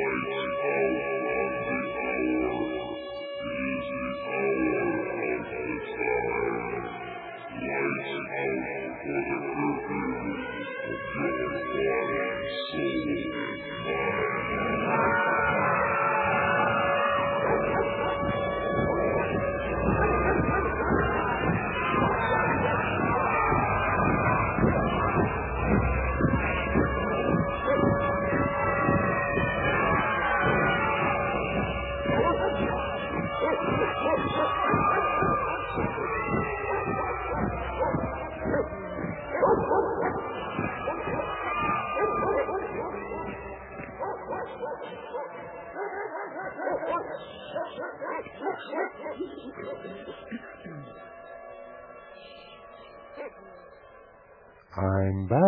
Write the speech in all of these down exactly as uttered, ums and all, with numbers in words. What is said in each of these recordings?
I'm back.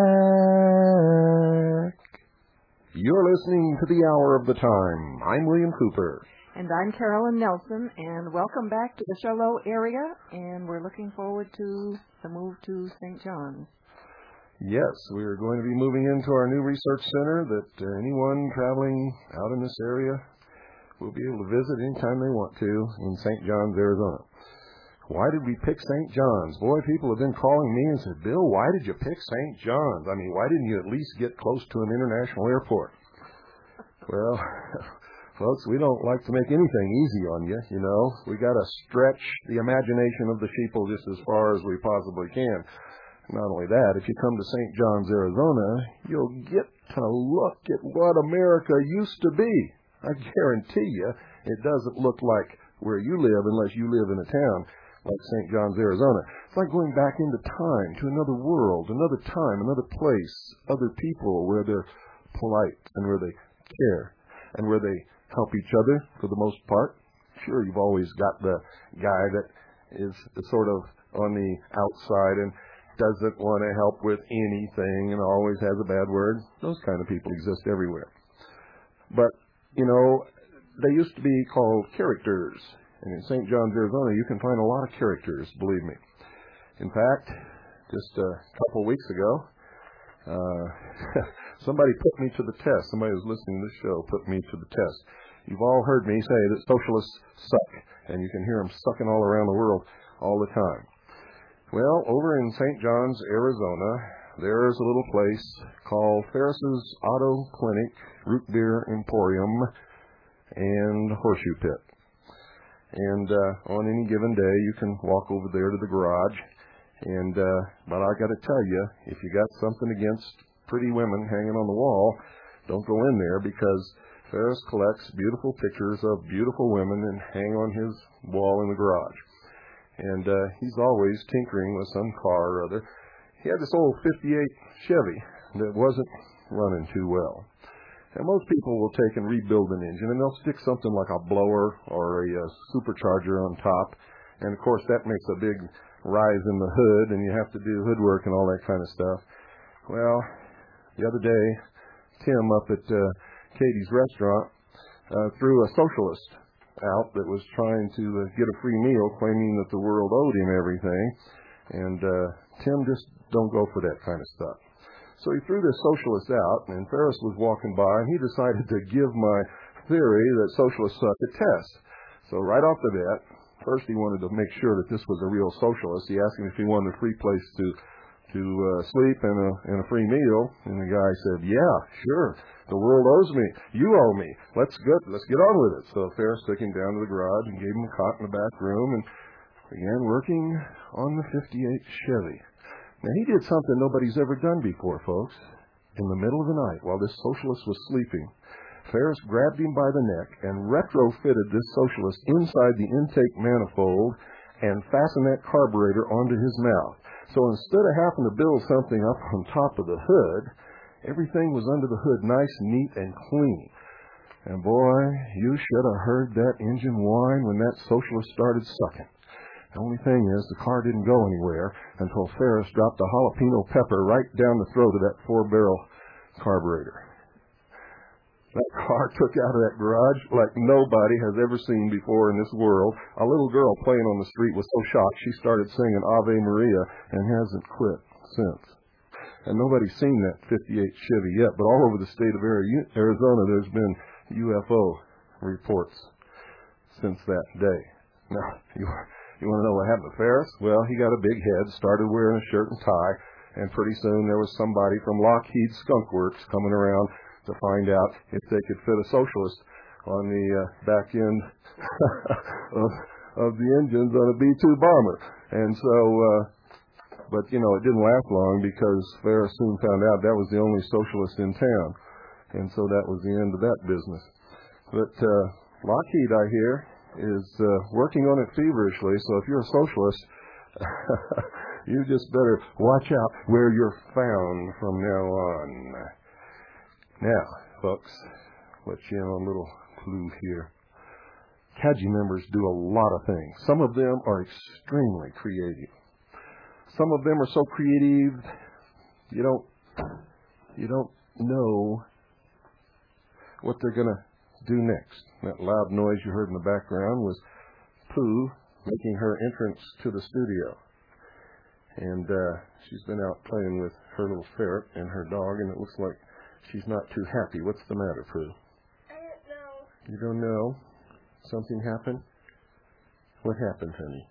You're listening to the Hour of the Time. I'm William Cooper. And I'm Carolyn Nelson, and welcome back to the Charlotte area, and we're looking forward to the move to Saint John's. Yes, we're going to be moving into our new research center that uh, anyone traveling out in this area will be able to visit anytime they want to in Saint John's, Arizona. Why did we pick Saint John's? Boy, people have been calling me and said, Bill, why did you pick Saint John's? I mean, why didn't you at least get close to an international airport? Well, folks, we don't like to make anything easy on you, you know. We got to stretch the imagination of the sheeple just as far as we possibly can. Not only that, if you come to Saint John's, Arizona, you'll get to look at what America used to be. I guarantee you it doesn't look like where you live unless you live in a town like Saint John's, Arizona. It's like going back into time, to another world, another time, another place, other people where they're polite and where they care and where they help each other for the most part. Sure, you've always got the guy that is sort of on the outside and doesn't want to help with anything and always has a bad word. Those kind of people exist everywhere. But, you know, they used to be called characters. And in Saint John's, Arizona, you can find a lot of characters, believe me. In fact, just a couple weeks ago, uh, somebody put me to the test. Somebody who's listening to this show put me to the test. You've all heard me say that socialists suck, and you can hear them sucking all around the world all the time. Well, over in Saint John's, Arizona, there's a little place called Ferris's Auto Clinic, Root Beer Emporium, and Horseshoe Pit. And uh, on any given day, you can walk over there to the garage. And uh, but I got to tell you, if you got something against pretty women hanging on the wall, don't go in there, because Ferris collects beautiful pictures of beautiful women and hang on his wall in the garage. And uh, he's always tinkering with some car or other. He had this old fifty-eight Chevy that wasn't running too well. And most people will take and rebuild an engine, and they'll stick something like a blower or a, a supercharger on top. And, of course, that makes a big rise in the hood, and you have to do hood work and all that kind of stuff. Well, the other day, Tim up at uh, Katie's restaurant uh, threw a socialist out that was trying to uh, get a free meal, claiming that the world owed him everything. And uh, Tim just don't go for that kind of stuff. So he threw this socialist out, and Ferris was walking by, and he decided to give my theory that socialists suck a test. So right off the bat, first he wanted to make sure that this was a real socialist. He asked him if he wanted a free place to to uh, sleep and a, and a free meal, and the guy said, yeah, sure, the world owes me. You owe me. Let's get, let's get on with it. So Ferris took him down to the garage and gave him a cot in the back room and began working on the fifty-eight Chevy. Now, he did something nobody's ever done before, folks. In the middle of the night, while this socialist was sleeping, Ferris grabbed him by the neck and retrofitted this socialist inside the intake manifold and fastened that carburetor onto his mouth. So instead of having to build something up on top of the hood, everything was under the hood nice, neat, and clean. And boy, you should have heard that engine whine when that socialist started sucking. The only thing is, the car didn't go anywhere until Ferris dropped a jalapeno pepper right down the throat of that four-barrel carburetor. That car took out of that garage like nobody has ever seen before in this world. A little girl playing on the street was so shocked she started singing Ave Maria and hasn't quit since. And nobody's seen that fifty-eight Chevy yet, but all over the state of Arizona there's been, U F O reports since that day. Now, you, you want to know what happened to Ferris? Well, he got a big head, started wearing a shirt and tie, and pretty soon there was somebody from Lockheed Skunk Works coming around to find out if they could fit a socialist on the uh, back end of, of the engines on a B two bomber. And so, uh, but, you know, it didn't last long because Ferris soon found out that was the only socialist in town. And so that was the end of that business. But uh, Lockheed, I hear, is uh, working on it feverishly. So if you're a socialist, you just better watch out where you're found from now on. Now, folks, let you in on a little clue here. C A G I members do a lot of things. Some of them are extremely creative. Some of them are so creative you don't you don't know what they're going to do next. That loud noise you heard in the background was Pooh making her entrance to the studio. And uh, she's been out playing with her little ferret and her dog, and it looks like she's not too happy. What's the matter, Pooh? I don't know. You don't know? Something happened? What happened, honey?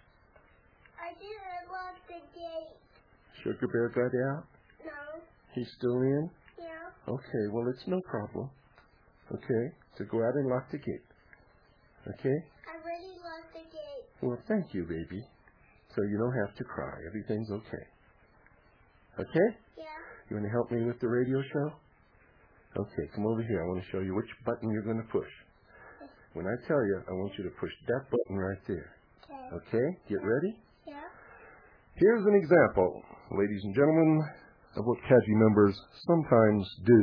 I didn't lock the gate. Sugar Bear got out? No. He's still in? Yeah. Okay, well, it's no problem. Okay, so go out and lock the gate. Okay? I already locked the gate. Well, thank you, baby. So you don't have to cry. Everything's okay. Okay? Yeah. You want to help me with the radio show? Okay, come over here. I want to show you which button you're going to push. When I tell you, I want you to push that button right there. Okay. Okay? Get ready? Yeah. Here's an example, ladies and gentlemen, of what C A G I members sometimes do.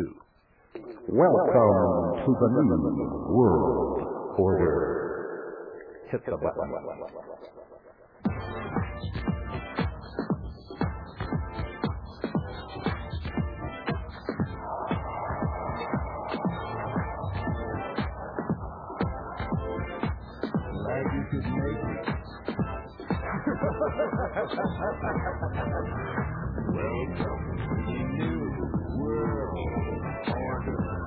Welcome to the New World Order. Hit the button. Glad you could make it. Welcome to the New World Order.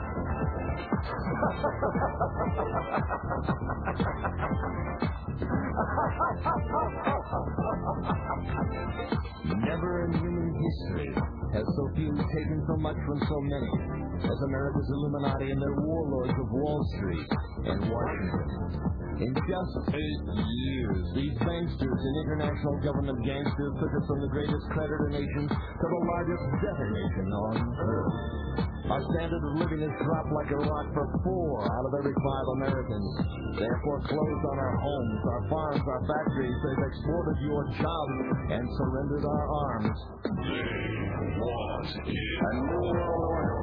Never in human history has so few taken so much from so many as America's Illuminati and their warlords of Wall Street and Washington. In just eight years, these banksters and international government gangsters took us from the greatest creditor nation to the largest debtor nation on earth. Our standard of living has dropped like a rock for four out of every five Americans. They have foreclosed on our homes, our farms, our factories. They've exported your jobs and surrendered our arms. They want a new world order.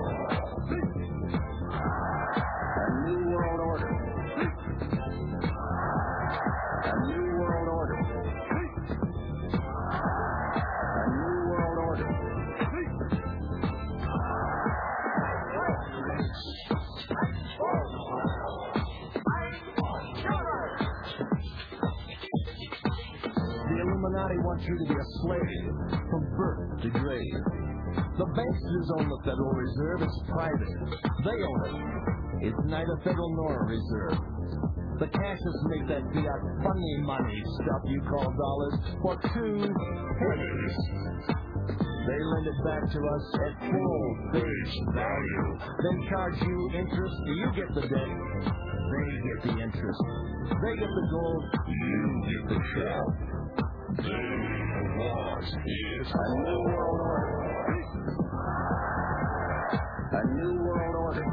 A new world order. A new world order. A new world order. The Illuminati wants you to be a slave from birth to grave. The banksters own the Federal Reserve. It's private. They own it. It's neither federal nor a reserve. The cashiers make that fiat funny money stuff you call dollars for two pennies. They lend it back to us at full face value. Then charge you interest. You get the debt. They get the interest. They get the gold. You get the shell. They want is a new world order. A new world order.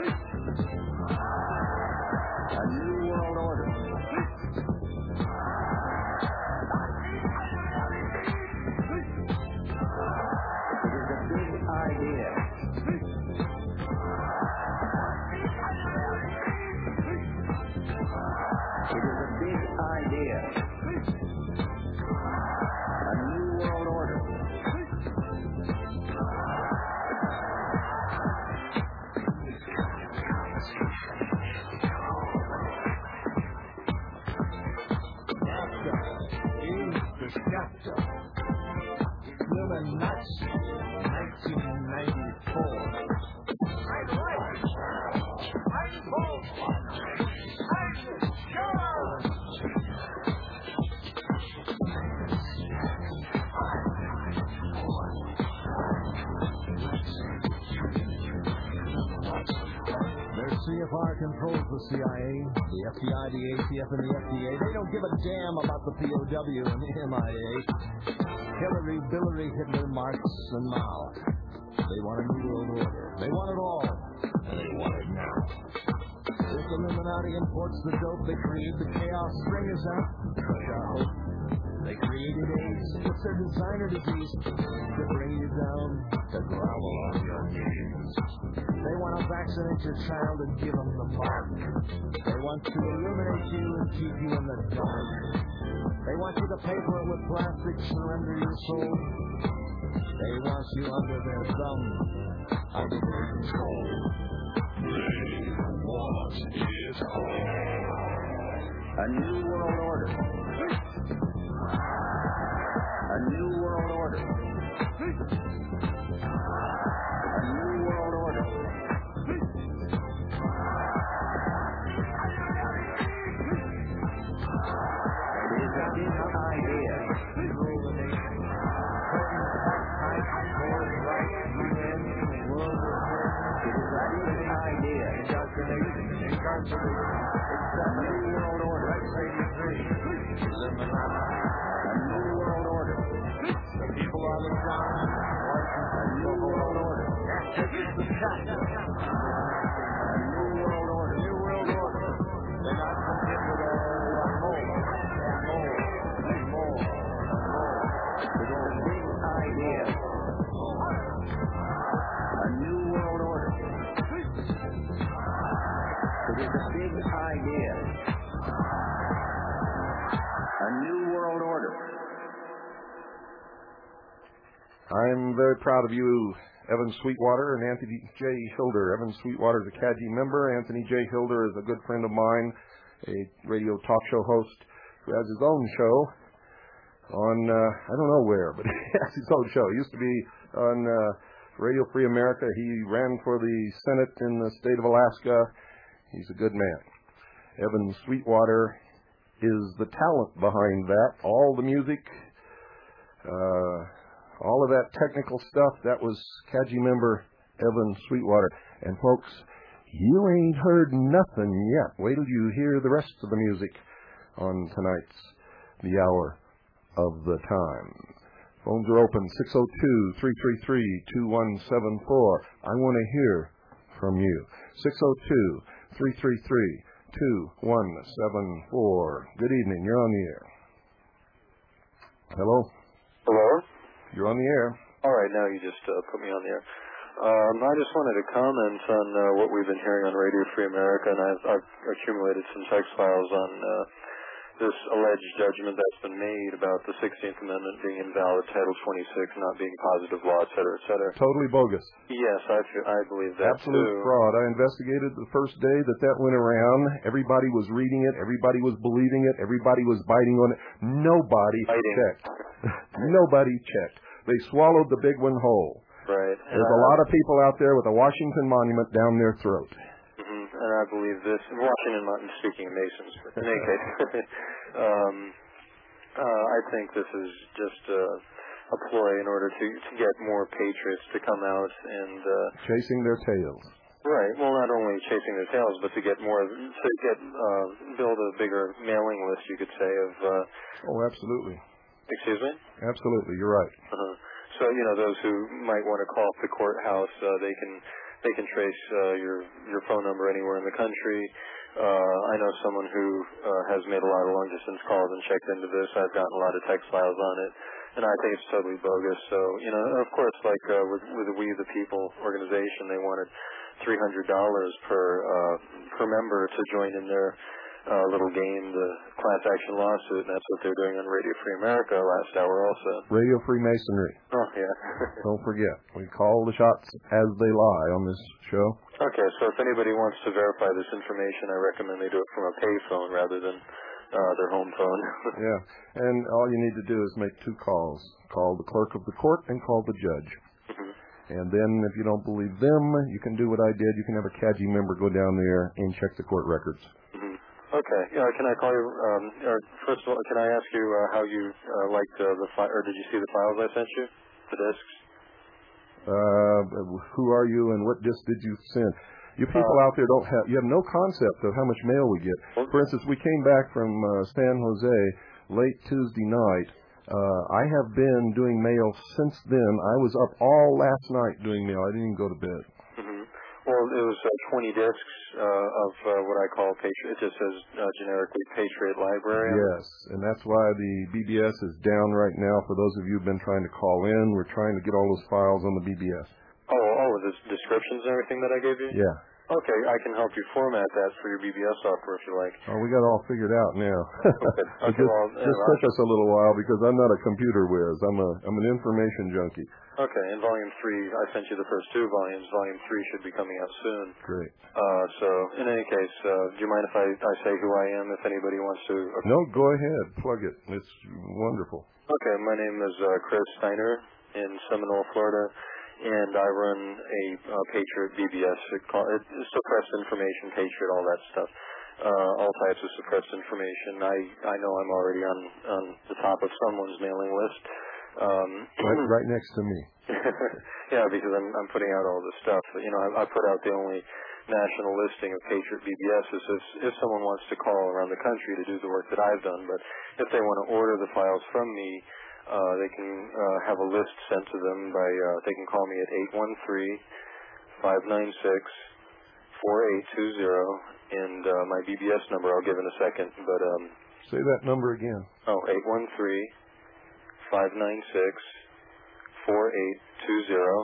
A new world order. It is a big idea. It is a big idea. A new world order. Chapter Human Nazi, nineteen ninety-four. I'm right. F R controls the C I A, the F B I, the A T F, and the F D A. They don't give a damn about the P O W and the M I A. Hillary, Billary, Hitler, Marx, and Mao. They want a new world order. They want it all. And they want it now. This Illuminati imports the dope. They create the chaos. String us out. Crush our hope. They created AIDS. It's their designer disease. To bring you down, to grovel on your knees. They want to vaccinate your child and give them the mark. They want to illuminate you and keep you in the dark. They want you to pay for it with plastic, surrender your soul. They want you under their thumb, under their control. They want it all. A new world order. A new world order. A new world order. It is a big idea. Rule the nation. It is a big idea. Indoctrination. Incarceration. It's a new world order. Illuminati. A new world order. The people on the ground. A new world order. The shot. A new world order. New world order. They're not content with all the more, more, more, more. It is a big idea. A new world order. It is a big idea. A new world order. I'm very proud of you, Evan Sweetwater and Anthony J. Hilder. Evan Sweetwater is a C A G I member. Anthony J. Hilder is a good friend of mine, a radio talk show host who has his own show on, uh, I don't know where, but he has his own show. He used to be on uh, Radio Free America. He ran for the Senate in the state of Alaska. He's a good man. Evan Sweetwater is the talent behind that. All the music, uh, all of that technical stuff, that was C A G I member Evan Sweetwater. And folks, you ain't heard nothing yet. Wait till you hear the rest of the music on tonight's The Hour of the Time. Phones are open, six oh two, three three three, two one seven four. I want to hear from you. six oh two, three three three, two one seven four. Good evening. You're on the air. Hello? Hello? You're on the air. All right, now you just uh, put me on the air. Um, I just wanted to comment on uh, what we've been hearing on Radio Free America, and I've, I've accumulated some text files on uh, this alleged judgment that's been made about the sixteenth Amendment being invalid, Title twenty-six not being positive law, et cetera, et cetera. Totally bogus. Yes, I, feel, I believe that, Absolute too. fraud. I investigated the first day that that went around. Everybody was reading it. Everybody was believing it. Everybody was biting on it. Nobody Biting. checked. Nobody checked. They swallowed the big one whole. Right. There's a lot of people out there with a Washington Monument down their throat. Mm-hmm. And I believe this. Washington Monument, speaking of Masons, but in any case, um, uh, I think this is just a, a ploy in order to, to get more patriots to come out and uh, chasing their tails. Right. Well, not only chasing their tails, but to get more, to get uh, build a bigger mailing list, you could say, of. Uh, oh, absolutely. Excuse me? Absolutely, you're right. Uh-huh. So, you know, those who might want to call up the courthouse, uh, they can they can trace uh, your your phone number anywhere in the country. Uh, I know someone who uh, has made a lot of long-distance calls and checked into this. I've gotten a lot of text files on it, and I think it's totally bogus. So, you know, of course, like uh, with, with the We the People organization, they wanted three hundred dollars per, uh, per member to join in their Uh, little game, the class action lawsuit, and that's what they're doing on Radio Free America last hour also. Radio Freemasonry. Oh, yeah. Don't forget, we call the shots as they lie on this show. Okay, so if anybody wants to verify this information, I recommend they do it from a payphone rather than uh, their home phone. Yeah, and all you need to do is make two calls. Call the clerk of the court and call the judge. Mm-hmm. And then if you don't believe them, you can do what I did. You can have a C A G I member go down there and check the court records. Mm-hmm. Okay. Yeah. Can I call you? Um, or first of all, can I ask you uh, how you uh, liked uh, the file, or did you see the files I sent you, the discs? Uh, who are you, and what disc did you send? You people Uh, out there don't have, you have no concept of how much mail we get. For instance, we came back from uh, San Jose late Tuesday night. Uh, I have been doing mail since then. I was up all last night doing mail. I didn't even go to bed. Mm-hmm. Well, it was uh, twenty discs uh, of uh, what I call Patriot. It just says uh, generically Patriot Library. Yes, and that's why the B B S is down right now. For those of you who've been trying to call in, we're trying to get all those files on the B B S. Oh, oh, the descriptions and everything that I gave you? Yeah. Okay, I can help you format that for your B B S software if you like. Oh, we got it all figured out now. Okay. it Okay, just, well, just took us a little while because I'm not a computer whiz. I'm a I'm an information junkie. Okay, in volume three, I sent you the first two volumes. Volume three should be coming out soon. Great. Uh, so, in any case, uh, do you mind if I, I say who I am, if anybody wants to? Okay. No, go ahead. Plug it. It's wonderful. Okay, my name is uh, Chris Steiner in Seminole, Florida, and I run a uh, Patriot B B S. It call, it, suppressed information, Patriot, all that stuff. Uh, all types of suppressed information. I, I know I'm already on, on the top of someone's mailing list. Um, right, right next to me. Yeah, because I'm, I'm putting out all this stuff. You know, I, I put out the only national listing of Patriot B B Ss if, if someone wants to call around the country to do the work that I've done. But if they want to order the files from me, uh, they can uh, have a list sent to them by, uh, they can call me at eight one three, five nine six, four eight two zero, and uh, my B B S number I'll give in a second. But um, say that number again. Oh, eight one three, five nine six, four eight two zero,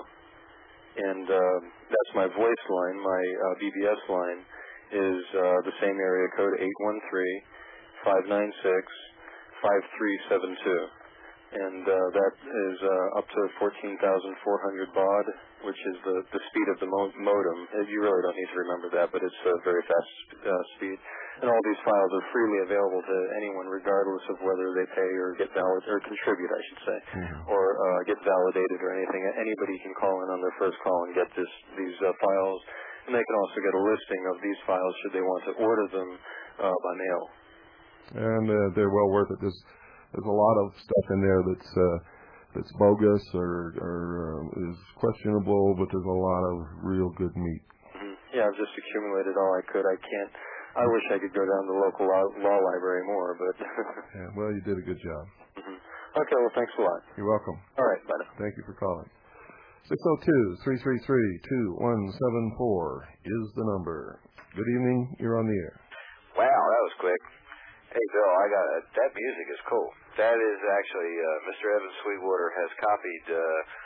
and uh, that's my voice line. My uh, B B S line is uh, the same area code, eight one three, five nine six, five three seven two, and uh, that is uh, up to fourteen thousand four hundred baud, which is the, the speed of the mo- modem. You really don't need to remember that, but it's a very fast uh, speed. And all these files are freely available to anyone, regardless of whether they pay or get valid or contribute, I should say, mm-hmm. or uh, get validated or anything. Anybody can call in on their first call and get this these uh, files, and they can also get a listing of these files should they want to order them uh, by mail. And uh, they're well worth it. There's there's a lot of stuff in there that's uh, that's bogus or, or uh, is questionable, but there's a lot of real good meat. Mm-hmm. Yeah, I've just accumulated all I could. I can't. I wish I could go down to the local law, law library more, but... yeah, well, you did a good job. Mm-hmm. Okay, well, thanks a lot. You're welcome. All right, bye now. Thank you for calling. six oh two, three three three, two one seven four is the number. Good evening. You're on the air. Wow, that was quick. Hey, Bill, I got a, that music is cool. That is actually, uh, Mister Evan Sweetwater has copied uh,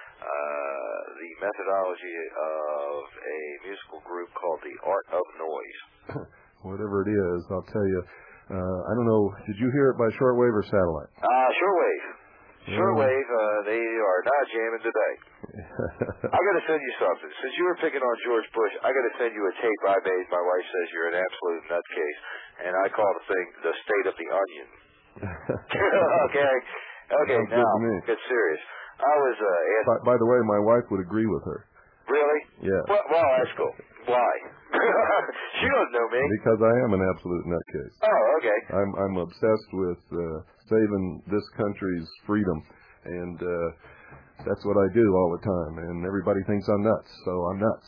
uh, the methodology of a musical group called the Art of Noise. Whatever it is, I'll tell you. Uh, I don't know. Did you hear it by shortwave or satellite? Uh, shortwave. Shortwave, uh, they are not jamming today. I got to send you something. Since you were picking on George Bush, I got to send you a tape I made. My wife says you're an absolute nutcase, and I call the thing "The State of the Onion." okay, okay. Sounds now good get serious. I was uh, asked. By, by the way, my wife would agree with her. Really? Yeah. Well, well that's cool. Why? She doesn't know me. Because I am an absolute nutcase. Oh, okay. I'm I'm obsessed with uh, saving this country's freedom, and uh, that's what I do all the time. And everybody thinks I'm nuts, so I'm nuts.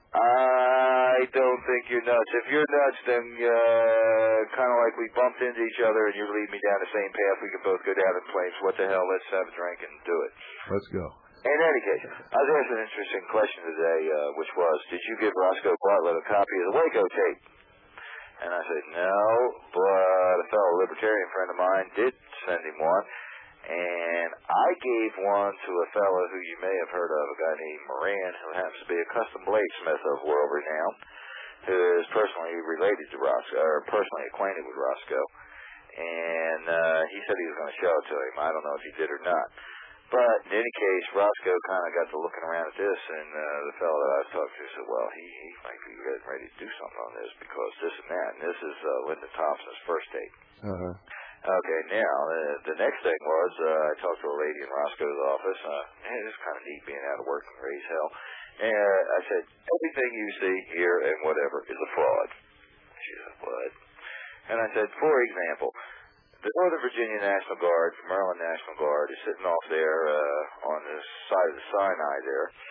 I don't think you're nuts. If you're nuts, then uh, kind of like we bumped into each other, and you lead me down the same path. We can both go down in flames. What the hell? Let's have a drink and do it. Let's go. In any case, I was asked an interesting question today, uh, which was, did you give Roscoe Bartlett a copy of the Waco tape? And I said, no, but a fellow libertarian friend of mine did send him one, and I gave one to a fellow who you may have heard of, a guy named Moran, who happens to be a custom bladesmith of world renown, who is personally related to Roscoe, or personally acquainted with Roscoe, and uh, he said he was going to show it to him. I don't know if he did or not. But in any case, Roscoe kind of got to looking around at this, and uh, the fellow that I was talking to said, well, he, he might be getting ready to do something on this because this and that, and this is uh, Lyndon Thompson's first tape. Uh-huh. Okay, now, uh, the next thing was uh, I talked to a lady in Roscoe's office. Uh, man, it's kind of neat being out of work and raise hell. And uh, I said, everything you see here and whatever is a fraud. She said, what? And I said, for example, the Northern Virginia National Guard, Maryland National Guard, is sitting off there uh, on the side of the Sinai there,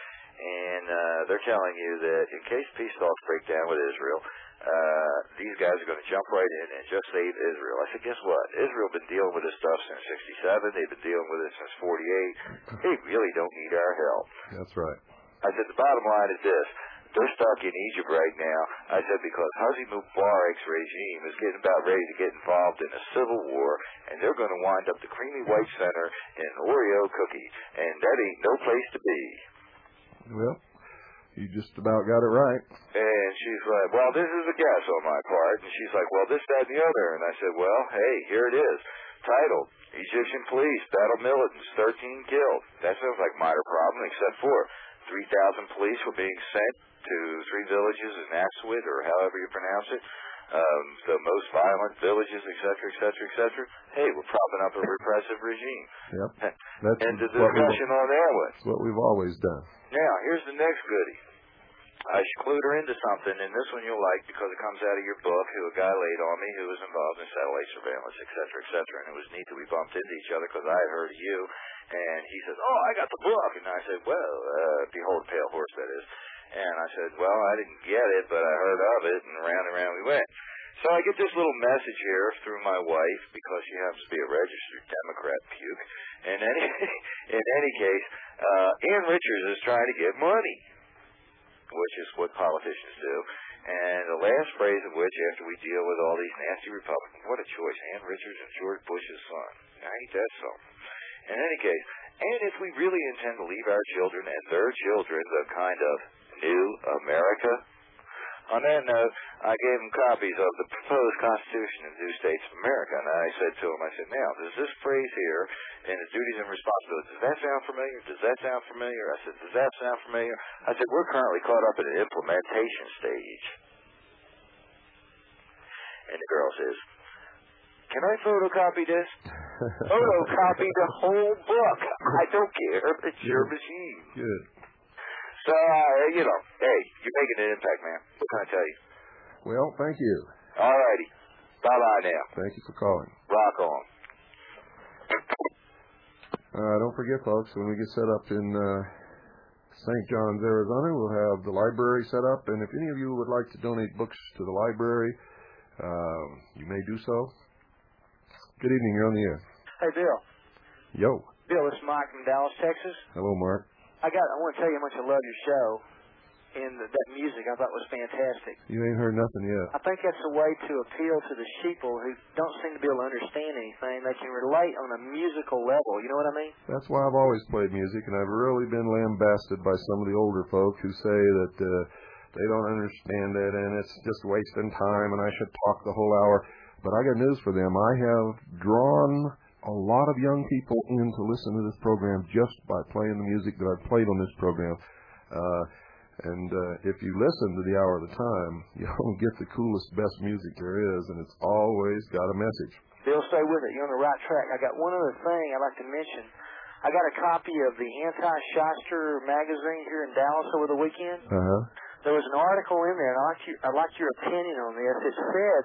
and uh, they're telling you that in case peace talks break down with Israel, uh, these guys are going to jump right in and just save Israel. I said, guess what? Israel been dealing with this stuff since sixty-seven. They've been dealing with it since forty-eight. They really don't need our help. That's right. I said, the bottom line is this. They're stuck in Egypt right now. I said, because Hosni Mubarak's regime is getting about ready to get involved in a civil war, and they're going to wind up the creamy white center in an Oreo cookie, and that ain't no place to be. Well, you just about got it right. And she's like, well, this is a guess on my part. And she's like, well, this, that, and the other. And I said, well, hey, here it is. Titled, Egyptian Police Battle Militants, thirteen Killed. That sounds like minor problem, except for three thousand police were being sent to three villages in Aswad, or however you pronounce it, um, the most violent villages, et cetera, et cetera, et cetera. Hey, we're propping up a repressive regime. Yep. That's End of discussion on that one. That's what we've always done. Now, here's the next goodie. I should clued her into something, and this one you'll like because it comes out of your book, who a guy laid on me who was involved in satellite surveillance, et cetera, et cetera. And it was neat that we bumped into each other because I had heard of you. And he says, oh, I got the book. And I said, well, uh, Behold a Pale Horse, that is. And I said, well, I didn't get it, but I heard of it, and round and round we went. So I get this little message here through my wife, because she happens to be a registered Democrat puke. In any, in any case, uh, Ann Richards is trying to get money, which is what politicians do. And the last phrase of which, after we deal with all these nasty Republicans, what a choice, Ann Richards and George Bush's son. Ain't that something? In any case, and if we really intend to leave our children and their children the kind of new America, on that note, I gave them copies of the proposed Constitution of the New States of America, and I said to them, I said, now, does this phrase here, in the duties and responsibilities, does that sound familiar? Does that sound familiar? I said, does that sound familiar? I said, we're currently caught up in an implementation stage. And the girl says, can I photocopy this? Photocopy the whole book. I don't care. It's your machine. Good. So, uh, you know, hey, you're making an impact, man. What can I tell you? Well, thank you. All righty. Bye-bye now. Thank you for calling. Rock on. Uh, don't forget, folks, when we get set up in uh, Saint John's, Arizona, we'll have the library set up. And if any of you would like to donate books to the library, uh, you may do so. Good evening. You're on the air. Hey, Bill. Yo. Bill, this is Mike from Dallas, Texas. Hello, Mark. I got. I want to tell you how much I love your show, and the, that music I thought was fantastic. You ain't heard nothing yet. I think that's a way to appeal to the sheeple who don't seem to be able to understand anything. They can relate on a musical level. You know what I mean? That's why I've always played music, and I've really been lambasted by some of the older folk who say that uh, they don't understand it, and it's just wasting time, and I should talk the whole hour. But I got news for them. I have drawn a lot of young people in to listen to this program just by playing the music that I've played on this program. Uh, and uh, if you listen to the hour at a time, you'll get the coolest, best music there is, and it's always got a message. Bill, stay with it. You're on the right track. I got one other thing I'd like to mention. I got a copy of the Anti-Shyster magazine here in Dallas over the weekend. Uh-huh. There was an article in there, and I'd like, you, I'd like your opinion on this. It said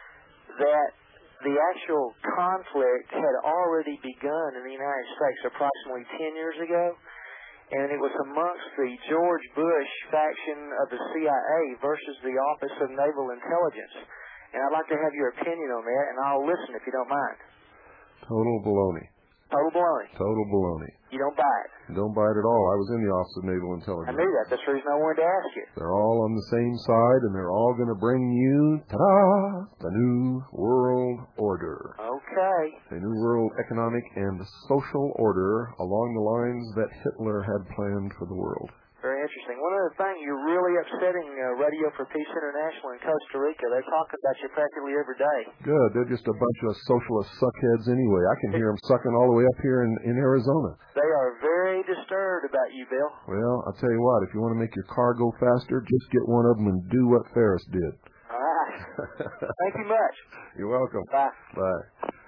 that the actual conflict had already begun in the United States approximately ten years ago, and it was amongst the George Bush faction of the C I A versus the Office of Naval Intelligence. And I'd like to have your opinion on that, and I'll listen if you don't mind. Total baloney. Total baloney. Total baloney. You don't buy it. Don't buy it at all. I was in the Office of Naval Intelligence. I knew that. That's the reason I wanted to ask you. They're all on the same side, and they're all going to bring you, ta-da, the New World Order. Okay. A New World Economic and Social Order along the lines that Hitler had planned for the world. Very interesting. One other thing, you're really upsetting uh, Radio for Peace International in Costa Rica. They're talking about you practically every day. Good. They're just a bunch of socialist suckheads anyway. I can hear them sucking all the way up here in, in Arizona. They are very disturbed about you, Bill. Well, I'll tell you what. If you want to make your car go faster, just get one of them and do what Ferris did. All right. Thank you much. You're welcome. Bye. Bye.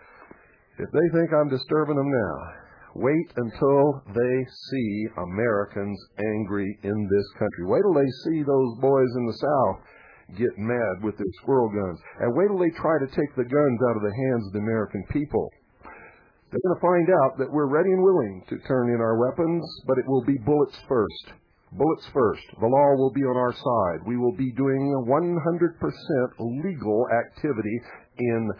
If they think I'm disturbing them now, wait until they see Americans angry in this country. Wait till they see those boys in the South get mad with their squirrel guns. And wait till they try to take the guns out of the hands of the American people. They're going to find out that we're ready and willing to turn in our weapons, but it will be bullets first. Bullets first. The law will be on our side. We will be doing one hundred percent legal activity in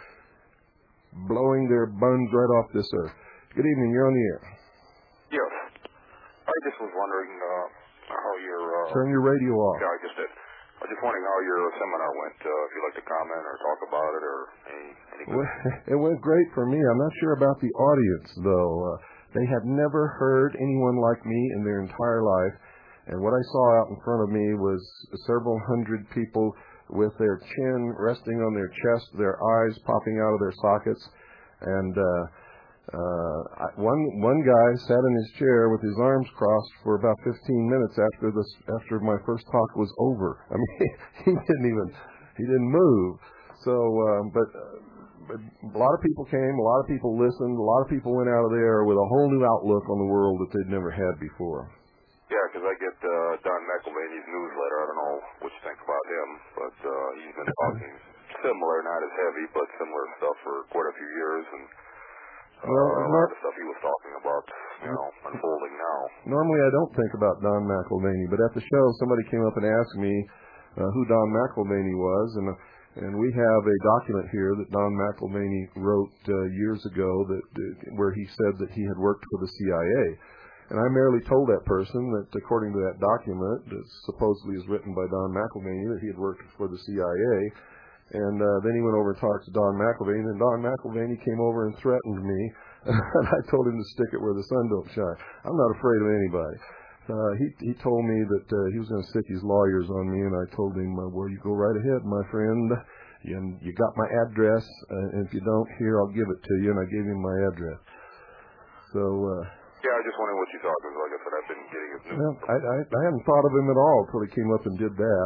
blowing their buns right off this earth. Good evening. You're on the air. Yes. I just was wondering uh, how your... Uh, Turn your radio off. Yeah, I just did. I was just wondering how your seminar went. Uh, if you'd like to comment or talk about it or any... any Well, it went great for me. I'm not sure about the audience, though. Uh, they have never heard anyone like me in their entire life. And what I saw out in front of me was several hundred people with their chin resting on their chest, their eyes popping out of their sockets. And uh, uh, I- one one guy sat in his chair with his arms crossed for about fifteen minutes after this after my first talk was over. I mean, he didn't even he didn't move. So, uh, but. Uh, But a lot of people came, a lot of people listened, a lot of people went out of there with a whole new outlook on the world that they'd never had before. Yeah, because I get uh, Don McElvaney's newsletter. I don't know what you think about him, but uh, he's been talking similar, not as heavy, but similar stuff for quite a few years. And uh, well, a lot of the stuff he was talking about, you know, unfolding now. Normally I don't think about Don McElvaney, but at the show somebody came up and asked me uh, who Don McElvaney was, and uh, And we have a document here that Don McElvaney wrote uh, years ago that, that where he said that he had worked for the C I A. And I merely told that person that according to that document that supposedly is written by Don McElvaney that he had worked for the C I A. And uh, then he went over and talked to Don McElvaney, and Don McElvaney came over and threatened me. And I told him to stick it where the sun don't shine. I'm not afraid of anybody. Uh, he he told me that uh, he was going to stick his lawyers on me, and I told him, uh, well, you go right ahead, my friend. You, you got my address, uh, and if you don't, here, I'll give it to you, and I gave him my address. So, uh, yeah, I just wondering what you thought, because like I said, I've been getting his news. Well, I, I, I hadn't thought of him at all until he came up and did that.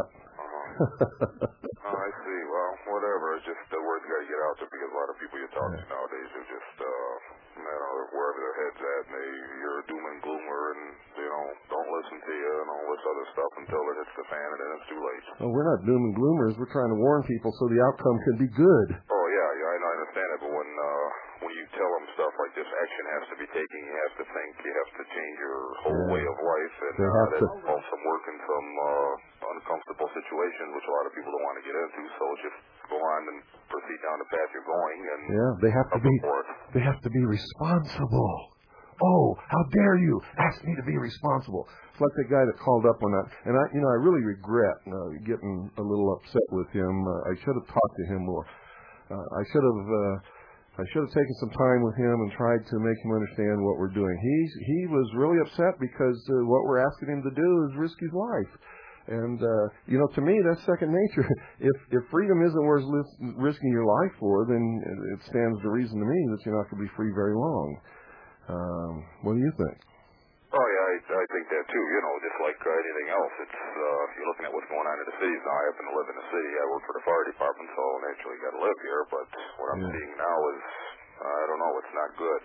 Uh-huh. oh, I see. Well, whatever. It's just the word's got to get out there, because a lot of people you talk Yeah. to nowadays are just, uh, you know, wherever their head's at, and they, you're a doom and gloomer, and, you know, don't listen to you, and all this other stuff until it hits the fan, and then it's too late. Well, we're not doom and gloomers. We're trying to warn people so the outcome can be good. Oh, yeah, yeah, I understand it, but when, uh, when you tell them stuff like this, action has to be taken, you have to think, you have to change your whole Yeah. way of life, and They uh, have that to. involves some work in some uh, uncomfortable situations, which a lot of people don't want to get into, so just go on and proceed down the path you're going, and Yeah, they have to be. support. They have to be responsible. Oh, how dare you ask me to be responsible? It's like the guy that called up one night, and I, you know, I really regret uh, getting a little upset with him. Uh, I should have talked to him more. Uh, I should have. Uh, I should have taken some time with him and tried to make him understand what we're doing. He he was really upset because uh, what we're asking him to do is risk his life. And, uh, you know, to me, that's second nature. If if freedom isn't worth li- risking your life for, then it stands to reason to me that you're not going to be free very long. Um, what do you think? Oh, yeah, I, I think that, too. You know, just like uh, anything else, it's uh, you're looking at what's going on in the cities now. I happen to live in the city. I work for the fire department, so I naturally got to live here. But what I'm Yeah. seeing now is, uh, I don't know, it's not good.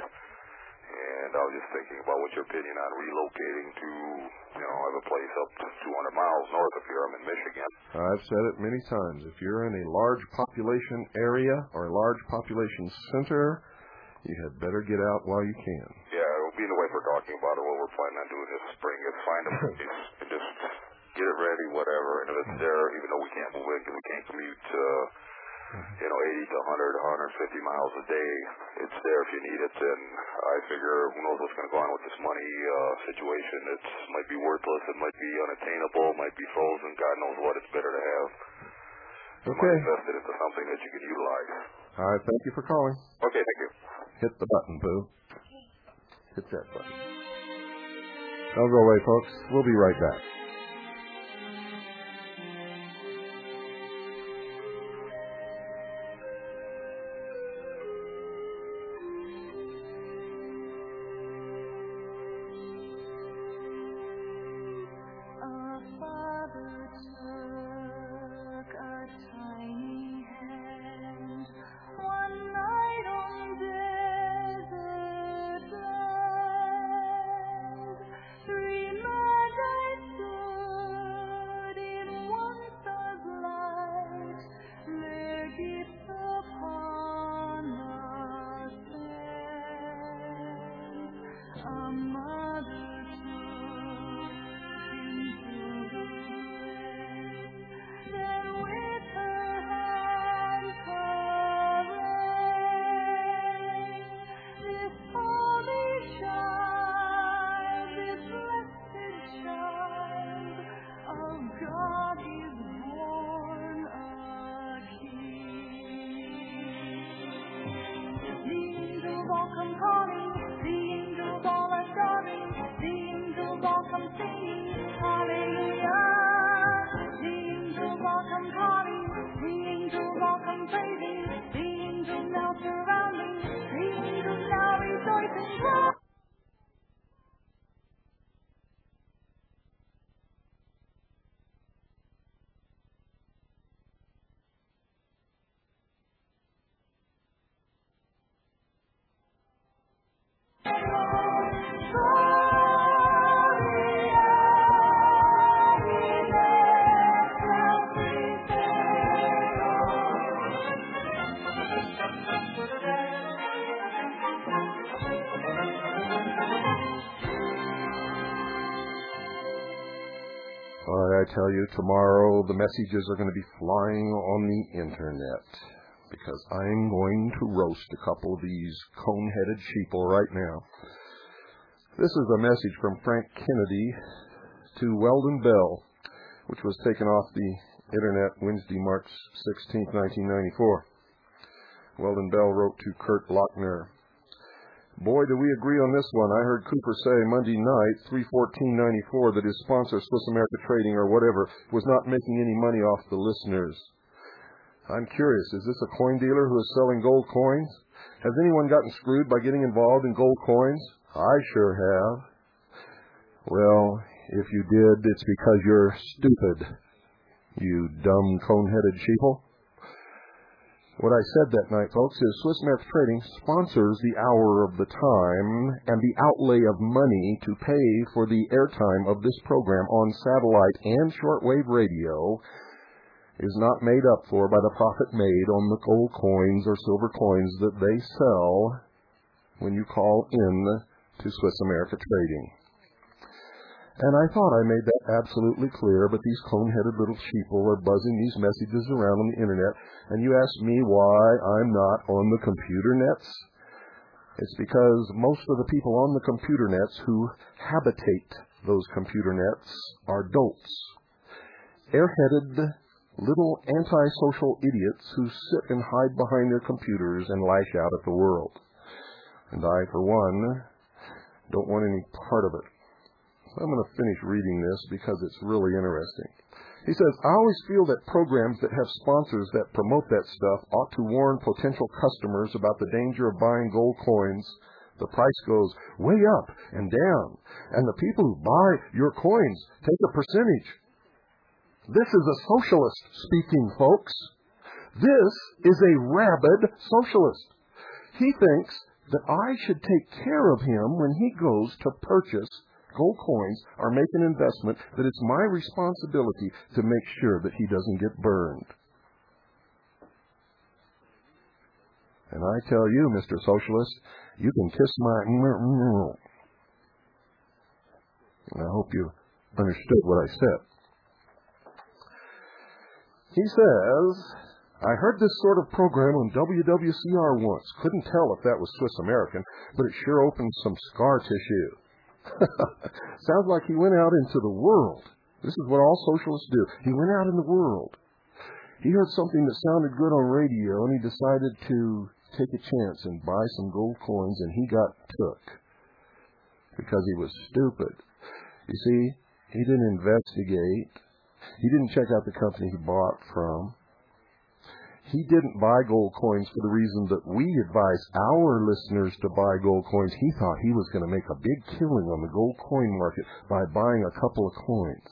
And I was just thinking about what's your opinion on relocating to, you know, I have a place up to two hundred miles north of here. I'm in Michigan. I've said it many times. If you're in a large population area or a large population center, you had better get out while you can. Yeah, being the way we're talking about it, what we're planning on doing this spring is find a place and just get it ready, whatever. And if it's there, even though we can't move in because we can't commute, uh, you know, eighty to one hundred, one hundred fifty miles a day, it's there if you need it. And I figure who knows what's going to go on with this money uh, situation. It might be worthless. It might be unattainable. It might be frozen. God knows what. It's better to have some Okay. money invested into something that you can utilize. All right, thank you for calling. Okay, thank you. Hit the button, Boo. Hit that button. Don't go away, folks. We'll be right back. Our father took a tiny hand one night on desert land. Three magic tell you, tomorrow the messages are going to be flying on the internet because I'm going to roast a couple of these cone-headed sheeple right now. This is a message from Frank Kennedy to Weldon Bell, which was taken off the internet Wednesday, March sixteenth, nineteen ninety-four. Weldon Bell wrote to Kurt Lochner, "Boy, do we agree on this one. I heard Cooper say Monday night, three fourteen ninety-four, that his sponsor, Swiss America Trading or whatever, was not making any money off the listeners. I'm curious, is this a coin dealer who is selling gold coins? Has anyone gotten screwed by getting involved in gold coins? I sure have. Well, if you did, it's because you're stupid, you dumb cone-headed sheeple." What I said that night, folks, is Swiss America Trading sponsors the hour of the time and the outlay of money to pay for the airtime of this program on satellite and shortwave radio is not made up for by the profit made on the gold coins or silver coins that they sell when you call in to Swiss America Trading. And I thought I made that absolutely clear, but these cone-headed little sheeple are buzzing these messages around on the internet, and you ask me why I'm not on the computer nets? It's because most of the people on the computer nets who habitate those computer nets are dolts, airheaded little antisocial idiots who sit and hide behind their computers and lash out at the world. And I, for one, don't want any part of it. I'm going to finish reading this because it's really interesting. He says, "I always feel that programs that have sponsors that promote that stuff ought to warn potential customers about the danger of buying gold coins. The price goes way up and down, and the people who buy your coins take a percentage." This is a socialist speaking, folks. This is a rabid socialist. He thinks that I should take care of him when he goes to purchase gold coins or make an investment, that it's my responsibility to make sure that he doesn't get burned. And I tell you, Mister Socialist, you can kiss my... And I hope you understood what I said. He says, "I heard this sort of program on W W C R once. Couldn't tell if that was Swiss American, but it sure opened some scar tissue." Sounds like he went out into the world. This is what all socialists do. He went out in the world. He heard something that sounded good on radio, and he decided to take a chance and buy some gold coins, and he got took because he was stupid. You see, he didn't investigate. He didn't check out the company he bought from. He didn't buy gold coins for the reason that we advise our listeners to buy gold coins. He thought he was going to make a big killing on the gold coin market by buying a couple of coins.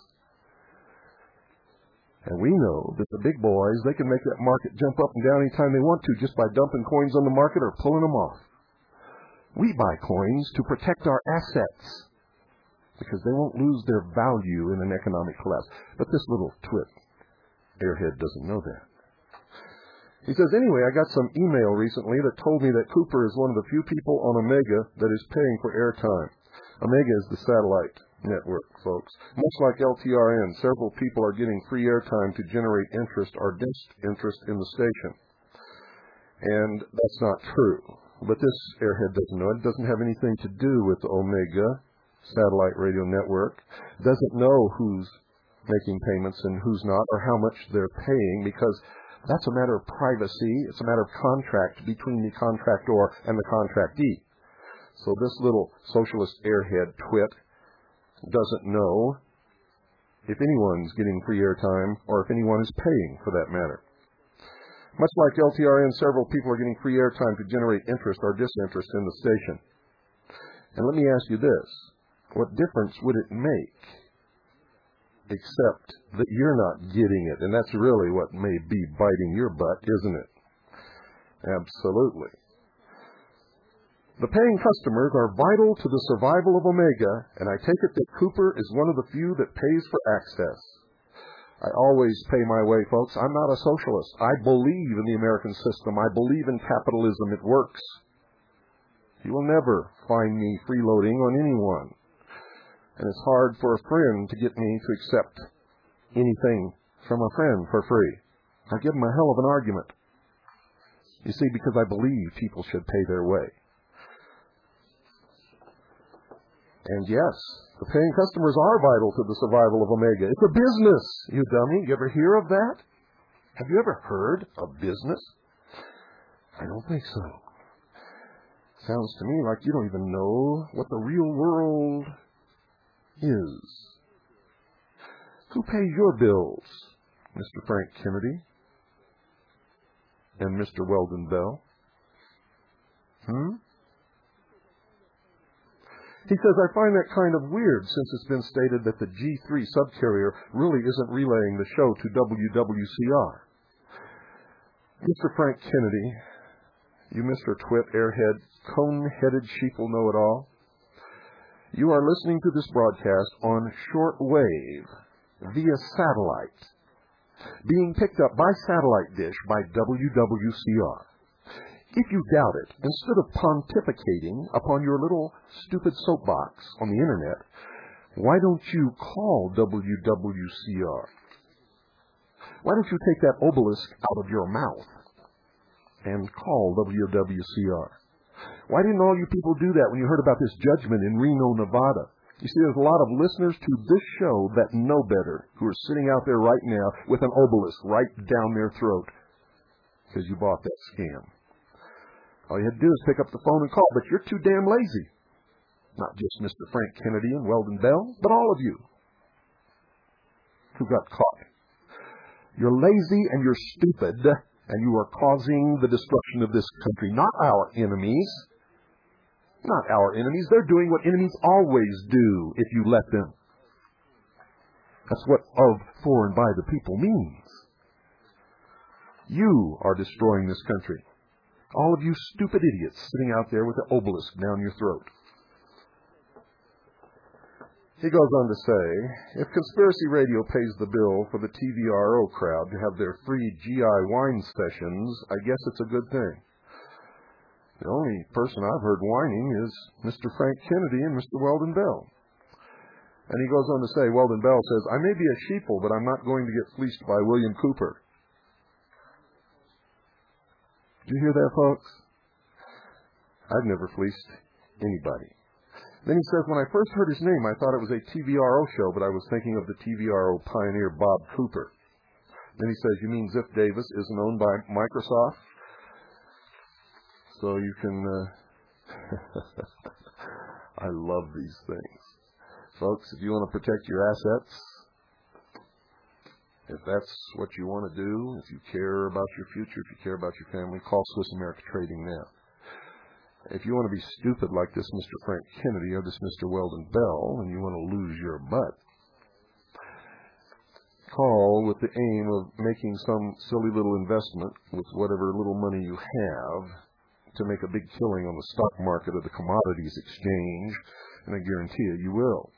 And we know that the big boys, they can make that market jump up and down anytime they want to just by dumping coins on the market or pulling them off. We buy coins to protect our assets because they won't lose their value in an economic collapse. But this little twit airhead doesn't know that. He says, "Anyway, I got some email recently that told me that Cooper is one of the few people on Omega that is paying for airtime." Omega is the satellite network, folks. Much like L T R N, several people are getting free airtime to generate interest or disinterest in the station. And that's not true. But this airhead doesn't know it. It doesn't have anything to do with the Omega satellite radio network. Doesn't know who's making payments and who's not, or how much they're paying, because that's a matter of privacy. It's a matter of contract between the contractor and the contractee. So this little socialist airhead twit doesn't know if anyone's getting free airtime or if anyone is paying for that matter. Much like L T R N, several people are getting free airtime to generate interest or disinterest in the station. And let me ask you this. What difference would it make except that you're not getting it? And that's really what may be biting your butt, isn't it? Absolutely. The paying customers are vital to the survival of Omega, and I take it that Cooper is one of the few that pays for access. I always pay my way, folks. I'm not a socialist. I believe in the American system. I believe in capitalism. It works. You will never find me freeloading on anyone. And it's hard for a friend to get me to accept anything from a friend for free. I give them a hell of an argument. You see, because I believe people should pay their way. And yes, the paying customers are vital to the survival of Omega. It's a business, you dummy. You ever hear of that? Have you ever heard of business? I don't think so. Sounds to me like you don't even know what the real world is. Who pays your bills, Mister Frank Kennedy and Mister Weldon Bell? Hmm? He says, I find that kind of weird since it's been stated that the G three subcarrier really isn't relaying the show to W W C R. Mister Frank Kennedy, you Mister Twit, airhead, cone-headed sheeple know-it-all, you are listening to this broadcast on shortwave via satellite, being picked up by satellite dish by W W C R. If you doubt it, instead of pontificating upon your little stupid soapbox on the internet, why don't you call W W C R? Why don't you take that obelisk out of your mouth and call W W C R? Why didn't all you people do that when you heard about this judgment in Reno, Nevada? You see, there's a lot of listeners to this show that know better, who are sitting out there right now with an obelisk right down their throat because you bought that scam. All you had to do is pick up the phone and call, but you're too damn lazy. Not just Mister Frank Kennedy and Weldon Bell, but all of you who got caught. You're lazy and you're stupid, and you are causing the destruction of this country, not our enemies. Not our enemies. They're doing what enemies always do if you let them. That's what of, for, and by the people means. You are destroying this country. All of you stupid idiots sitting out there with the obelisk down your throat. He goes on to say, if Conspiracy Radio pays the bill for the T V R O crowd to have their free G I wine sessions, I guess it's a good thing. The only person I've heard whining is Mister Frank Kennedy and Mister Weldon Bell. And he goes on to say, Weldon Bell says, I may be a sheeple, but I'm not going to get fleeced by William Cooper. Did you hear that, folks? I've never fleeced anybody. Then he says, when I first heard his name, I thought it was a T V R O show, but I was thinking of the T V R O pioneer Bob Cooper. Then he says, you mean Ziff Davis isn't owned by Microsoft? So you can... Uh... I love these things. Folks, if you want to protect your assets, if that's what you want to do, if you care about your future, if you care about your family, call Swiss America Trading now. If you want to be stupid like this Mister Frank Kennedy or this Mister Weldon Bell and you want to lose your butt, call with the aim of making some silly little investment with whatever little money you have to make a big killing on the stock market or the commodities exchange, and I guarantee you, you will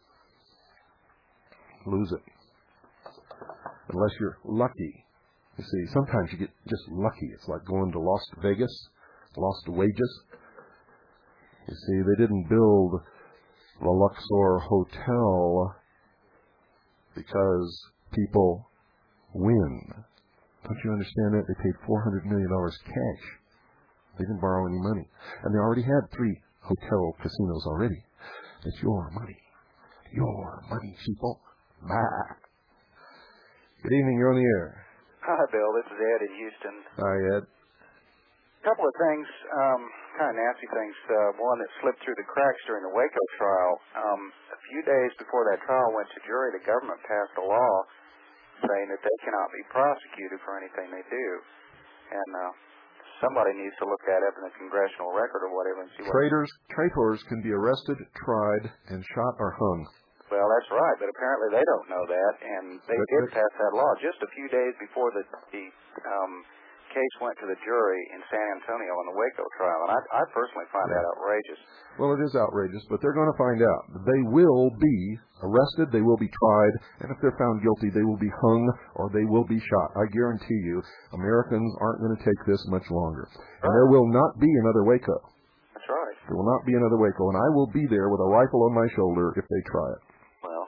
lose it. Unless you're lucky. You see, sometimes you get just lucky. It's like going to Las Vegas, lost wages. You see, they didn't build the Luxor Hotel because people win. Don't you understand that? They paid four hundred million dollars cash. They didn't borrow any money. And they already had three hotel casinos already. It's your money. Your money, people. Bye. Good evening, you're on the air. Hi, Bill. This is Ed in Houston. Hi, Ed. A couple of things, um, kind of nasty things. Uh, one that slipped through the cracks during the Waco trial. Um, a few days before that trial went to jury, the government passed a law saying that they cannot be prosecuted for anything they do. And uh, somebody needs to look that up in the congressional record or whatever and see what... Traitors, traitors can be arrested, tried, and shot or hung. Well, that's right, but apparently they don't know that, and they but, did but, pass that law just a few days before the, the um, case went to the jury in San Antonio on the Waco trial, and I, I personally find yeah. that outrageous. Well, it is outrageous, but they're going to find out. They will be arrested, they will be tried, and if they're found guilty, they will be hung or they will be shot. I guarantee you, Americans aren't going to take this much longer. Right. And there will not be another Waco. That's right. There will not be another Waco, and I will be there with a rifle on my shoulder if they try it. Well, and, and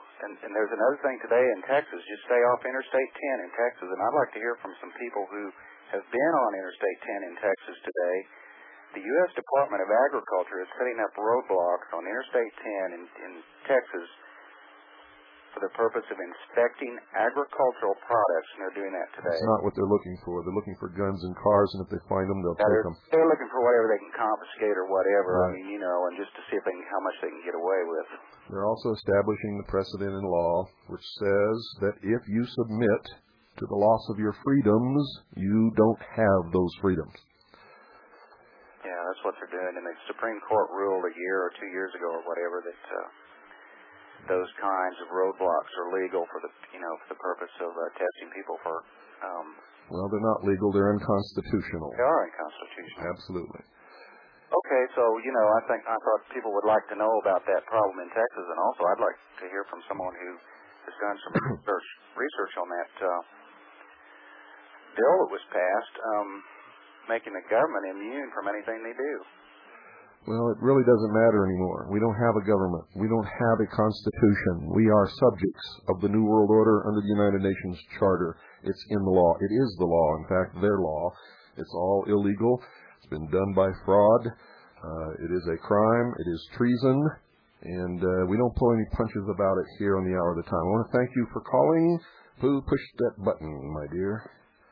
And there's another thing today in Texas. Just stay off Interstate ten in Texas. And I'd like to hear from some people who have been on Interstate ten in Texas today. The U S Department of Agriculture is setting up roadblocks on Interstate ten in, in Texas for the purpose of inspecting agricultural products, and they're doing that today. That's not what they're looking for. They're looking for guns and cars, and if they find them, they'll Yeah, take they're, them. they're looking for whatever they can confiscate or whatever. Right. I mean, you know, and just to see if they can, how much they can get away with. They're also establishing the precedent in law, which says that if you submit to the loss of your freedoms, you don't have those freedoms. Yeah, that's what they're doing. And the Supreme Court ruled a year or two years ago or whatever that uh, those kinds of roadblocks are legal for the, you know, for the purpose of uh, testing people for. Um, well, they're not legal. They're unconstitutional. They are unconstitutional. Absolutely. Okay, so, you know, I think I thought people would like to know about that problem in Texas, and also I'd like to hear from someone who has done some research, research on that uh, bill that was passed, um, making the government immune from anything they do. Well, it really doesn't matter anymore. We don't have a government. We don't have a constitution. We are subjects of the New World Order under the United Nations Charter. It's in the law. It is the law. In fact, their law. It's all illegal. It's been done by fraud. Uh, it is a crime. It is treason. And uh, we don't pull any punches about it here on the Hour of the Time. I want to thank you for calling. Who pushed that button, my dear?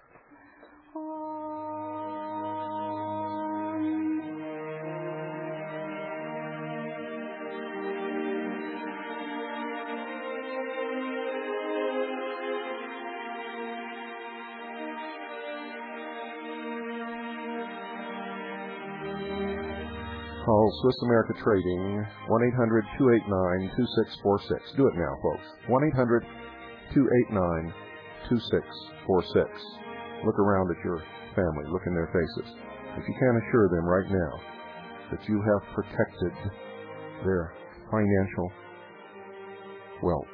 Call Swiss America Trading, one eight hundred two eight nine two six four six. Do it now, folks. one eight hundred two eight nine two six four six. Look around at your family. Look in their faces. If you can't assure them right now that you have protected their financial wealth,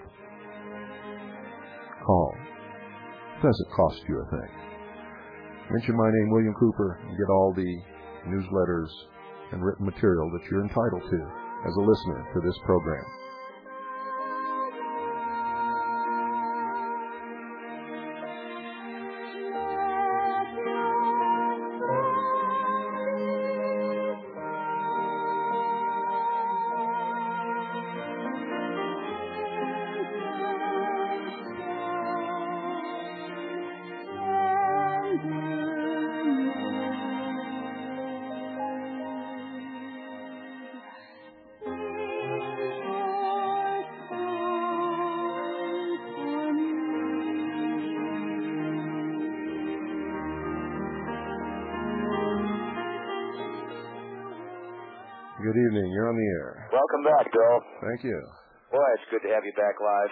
call. It doesn't cost you a thing. Mention my name, William Cooper, and get all the newsletters and written material that you're entitled to as a listener to this program. Good evening. You're on the air. Welcome back, Bill. Thank you. Boy, it's good to have you back live.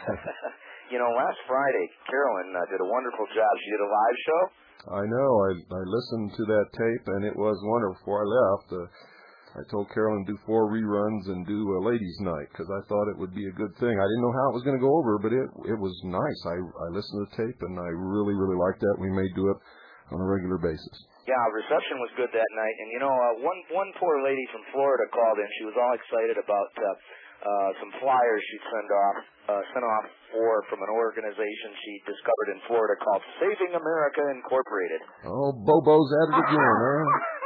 You know, last Friday, Carolyn uh, did a wonderful job. She did a live show. I know. I I listened to that tape, and it was wonderful. Before I left, uh, I told Carolyn to do four reruns and do a ladies' night because I thought it would be a good thing. I didn't know how it was going to go over, but it it was nice. I, I listened to the tape, and I really, really liked that. We may do it on a regular basis. Yeah, reception was good that night. And, you know, uh, one one poor lady from Florida called in. She was all excited about uh, uh, some flyers she'd send off, uh, sent off for from an organization she discovered in Florida called Saving America Incorporated. Oh, Bobo's at it again, huh?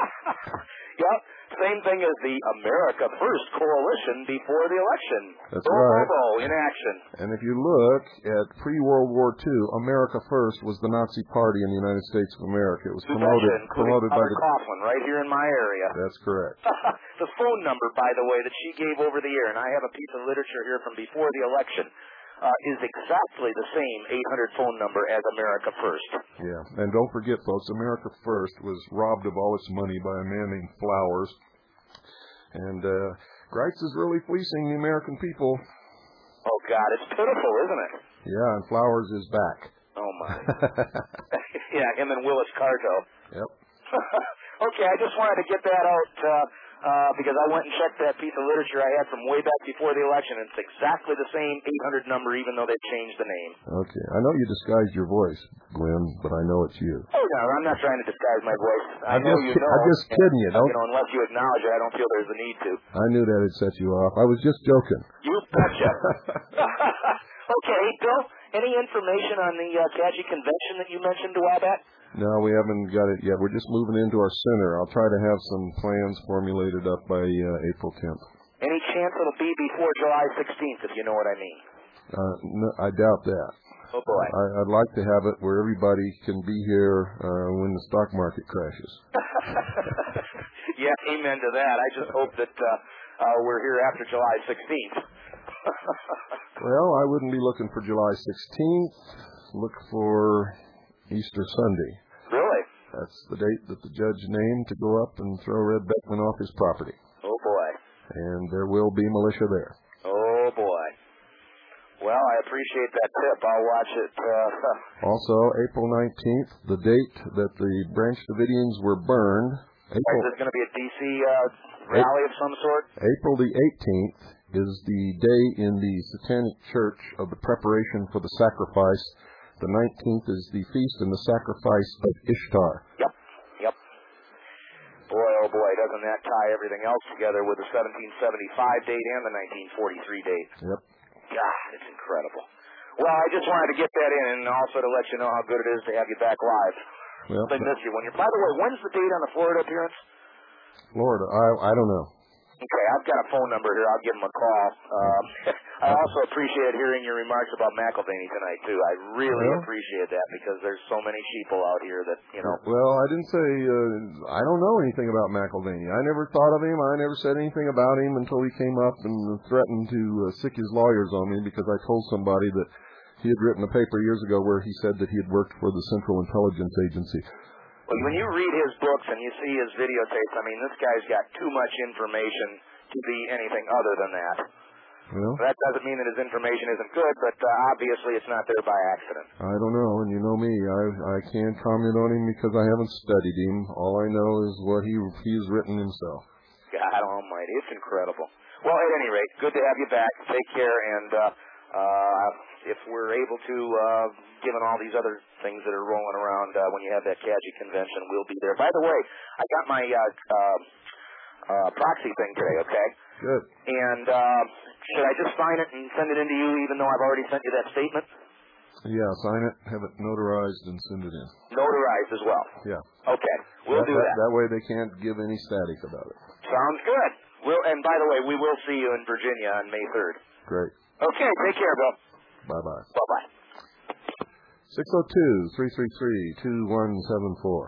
Yep. Same thing as the America First Coalition before the election. That's Bo right. Bobo in action. And if you look at pre-World War Two, America First was the Nazi Party in the United States of America. It was promoted, promoted by the... Coughlin, right here in my area. That's correct. The phone number, by the way, that she gave over the air, and I have a piece of literature here from before the election, uh, is exactly the same eight hundred phone number as America First. Yeah, and don't forget, folks, America First was robbed of all its money by a man named Flowers. And uh, Greitz is really fleecing the American people. Oh, God, it's pitiful, isn't it? Yeah, and Flowers is back. Oh, my. Yeah, him and Willis Carto. Yep. Okay, I just wanted to get that out uh, uh, because I went and checked that piece of literature I had from way back before the election. It's exactly the same eight hundred number, even though they changed the name. Okay. I know you disguised your voice, Glenn, but I know it's you. Oh, No, I'm not trying to disguise my voice. I I'm know just, you know. I'm just kidding you. And, Don't. you know, unless you acknowledge it, I don't feel there's a need to. I knew that had set you off. I was just joking. You betcha. Okay, Bill, any information on the uh, C A G I convention that you mentioned a while back? No, we haven't got it yet. We're just moving into our center. I'll try to have some plans formulated up by uh, April tenth. Any chance it'll be before July sixteenth, if you know what I mean? Uh, no, I doubt that. Oh, boy. I, I'd like to have it where everybody can be here uh, when the stock market crashes. Yeah, amen to that. I just hope that uh, uh, we're here after July sixteenth. Well, I wouldn't be looking for July sixteenth. Look for Easter Sunday. Really? That's the date that the judge named to go up and throw Red Beckman off his property. Oh, boy. And there will be militia there. Oh, boy. Well, I appreciate that tip. I'll watch it. Uh, also, April nineteenth, the date that the Branch Davidians were burned. April, is there going to be a D C uh, rally of some sort? April the eighteenth is the day in the Satanic Church of the preparation for the sacrifice. The nineteenth is the feast and the sacrifice of Ishtar. Yep, yep. Boy, oh boy, doesn't that tie everything else together with the seventeen seventy-five date and the nineteen forty-three date? Yep. God, it's incredible. Well, I just wanted to get that in and also to let you know how good it is to have you back live. Well, I miss you. When you're, by the way, when's the date on the Florida appearance? Florida, I I don't know. Okay, I've got a phone number here. I'll give him a call. Um, I also appreciate hearing your remarks about McElvaney tonight, too. I really well, appreciate that because there's so many sheeple out here that, you know. Well, I didn't say, uh, I don't know anything about McElvaney. I never thought of him. I never said anything about him until he came up and threatened to uh, sick his lawyers on me because I told somebody that he had written a paper years ago where he said that he had worked for the Central Intelligence Agency. Well, when you read his books and you see his videotapes, I mean, this guy's got too much information to be anything other than that. Well, that doesn't mean that his information isn't good, but uh, obviously it's not there by accident. I don't know, and you know me, I I can't comment on him because I haven't studied him. All I know is what he he's written himself. God almighty, it's incredible. Well, at any rate, good to have you back. Take care, and uh, uh, if we're able to, uh, given all these other things that are rolling around uh, when you have that C A G I convention, we'll be there. By the way, I got my uh, uh, uh, proxy thing today, okay? Good. And uh, should I just sign it and send it in to you even though I've already sent you that statement? Yeah, sign it, have it notarized, and send it in. Notarized as well? Yeah. Okay, we'll that, do that. that. That way they can't give any static about it. Sounds good. We'll, and by the way, we will see you in Virginia on May third. Great. Okay, take care, Bill. Bye-bye. Bye-bye. six oh two, three three three, two one seven four.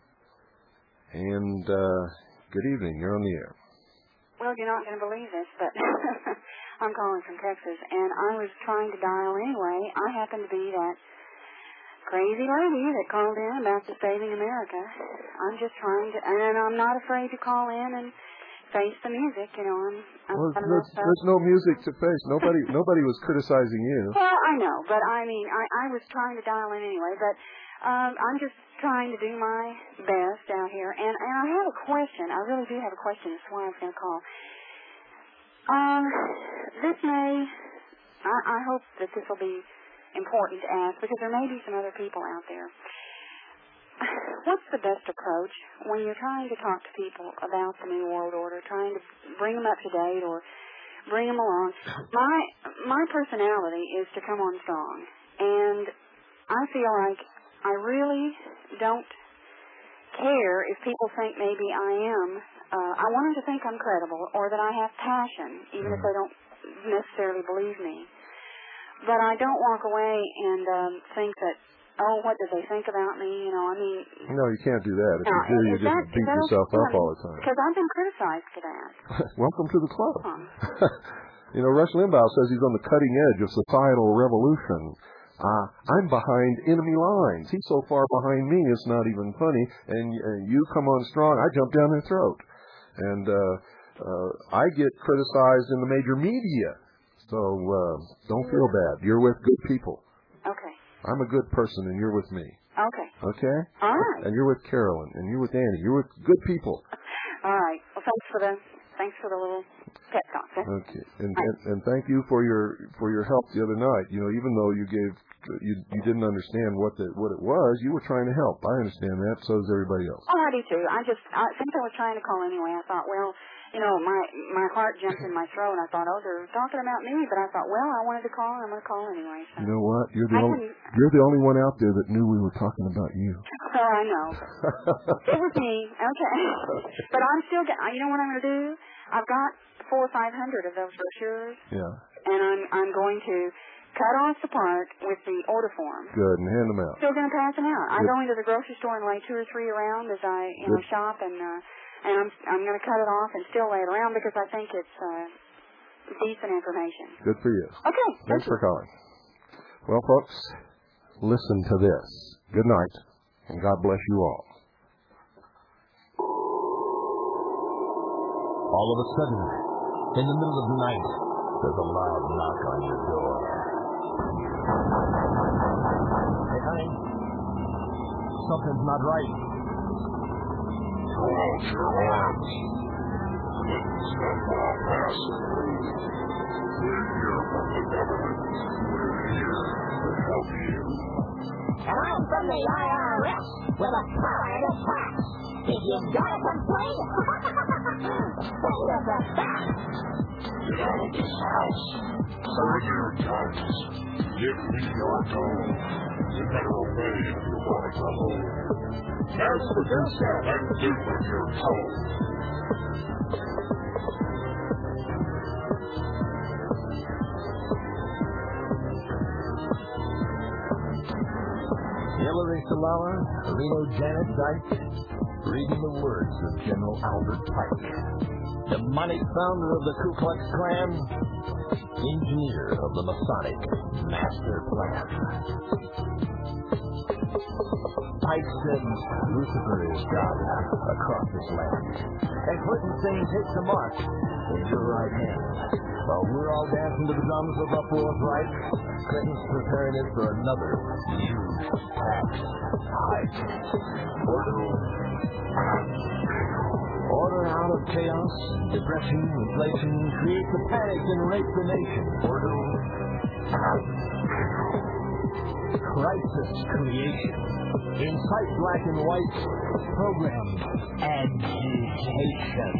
And uh, good evening. You're on the air. Well, you're not going to believe this, but I'm calling from Texas, and I was trying to dial anyway. I happen to be that crazy lady that called in about the Saving America. I'm just trying to, and I'm not afraid to call in and face the music. You know, I'm. I'm well, there's, there's no music to face. Nobody, nobody was criticizing you. Well, I know, but I mean, I, I was trying to dial in anyway, but um, I'm just trying to do my best out here. And, and I have a question. I really do have a question. That's why I was going to call. Um, this may, I, I hope that this will be important to ask because there may be some other people out there. What's the best approach when you're trying to talk to people about the New World Order, trying to bring them up to date or bring them along? My my personality is to come on strong, and I feel like I really don't care if people think maybe I am. Uh, I want them to think I'm credible or that I have passion, even if they don't necessarily believe me. But I don't walk away and um, think that, oh, what did they think about me? You know, I mean... No, you can't do that. If now, you do, you just that, beat yourself okay? up all the time. Because I've been criticized for that. Welcome to the club. Huh. You know, Rush Limbaugh says he's on the cutting edge of societal revolution. Uh, I'm behind enemy lines. He's so far behind me, it's not even funny. And uh, you come on strong, I jump down their throat. And uh, uh, I get criticized in the major media. So uh, don't feel bad. You're with good people. Okay. I'm a good person, and you're with me. Okay. Okay? All right. And you're with Carolyn, and you're with Annie. You're with good people. All right. Well, thanks for the thanks for the little pep talk. Okay, and, and and thank you for your for your help the other night. You know, even though you gave you you didn't understand what the what it was, you were trying to help. I understand that. So does everybody else. Oh, I do too. I just I, since I was trying to call anyway, I thought, well, you know, my my heart jumped in my throat, and I thought, oh, they're talking about me. But I thought, well, I wanted to call, and I'm going to call anyway. So. You know what? You're the I only can, you're the only one out there that knew we were talking about you. Oh, I know. It was me. Okay, but I'm still. You know what I'm going to do? I've got four or five hundred of those brochures. Yeah. And I'm I'm going to cut off the part with the order form. Good, and hand them out. Still going to pass them out. I Good. go into the grocery store and lay two or three around as I you know Good. shop, and uh, and I'm I'm going to cut it off and still lay it around because I think it's uh, decent information. Good for you. Okay. Thanks for calling. Well, folks, listen to this. Good night, and God bless you all. All of a sudden, in the middle of the night, there's a loud knock on your door. Hey, honey, something's not right. Throw out your arms. Let me step off past through. We're here from the government. We're here to help you. And I'm from the I R S with a power to tax. If you've got a complaint, send us a fax. Get out of this house. Serve your guns. Give me your gold. You better obey if you want to come home. As for yourself and do what you're told. Hillary Salama, Reno Janet Dyke, reading the words of General Albert Pike, demonic founder of the Ku Klux Klan, engineer of the Masonic Master Plan. Pike said Lucifer is God across this land, and Clinton saying take the mark in your right hand. While we're all dancing to the drums of uproar right, Clinton's preparing it for another huge tax hike. Order, order out of chaos, depression, inflation, create the panic and rape the nation. Order, crisis creation, incite black and white, program agitation.